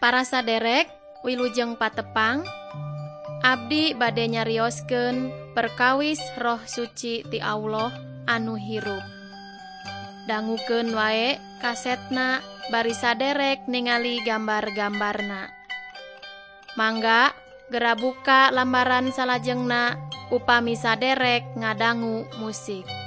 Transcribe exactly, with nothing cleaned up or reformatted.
Para saderek, wilujeng patepang, abdi bade nyarioskeun perkawis Roh Suci ti Allah anu hirup. Dangukeun wae kasetna bari saderek ningali gambar-gambarna. Mangga gera buka lambaran salajengna upami saderek ngadangu musik.